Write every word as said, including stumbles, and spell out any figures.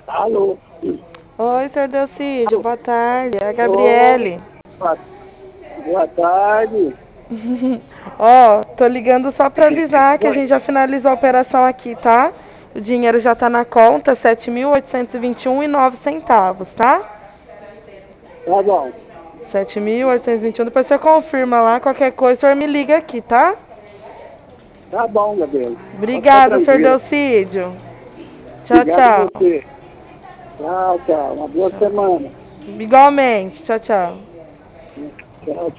Alô? Oi, senhor Delcídio, Alô? boa tarde. É a Oi, Gabriele. boa boa tarde. Ó, tô ligando só pra avisar que a Oi, gente já finalizou a operação aqui, tá? O dinheiro já tá na conta, sete mil oitocentos e vinte e um e nove centavos, tá? tá bom. sete mil oitocentos e vinte e um, depois você confirma lá, qualquer coisa, o senhor me liga aqui, tá? Tá bom, Gabriel. Pode ficar Obrigada, senhor tranquila. Delcídio. Tchau, Obrigado a tchau. você. Tchau, tchau. Uma boa Tchau. semana. Igualmente, tchau, tchau. Tchau,